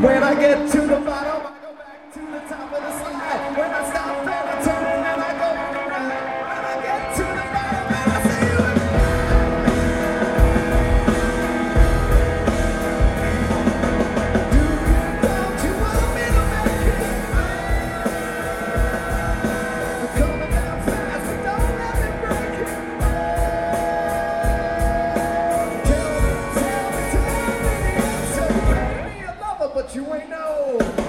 When I get to the bottom, I go back to the top of the slide. When I stop, then I turn and I go right. When I get to the bottom, and I see you again. Don't you want me to make it right? We're coming down fast, but don't let me break it. Tell me the answer. Baby, I love her, but you ain't know.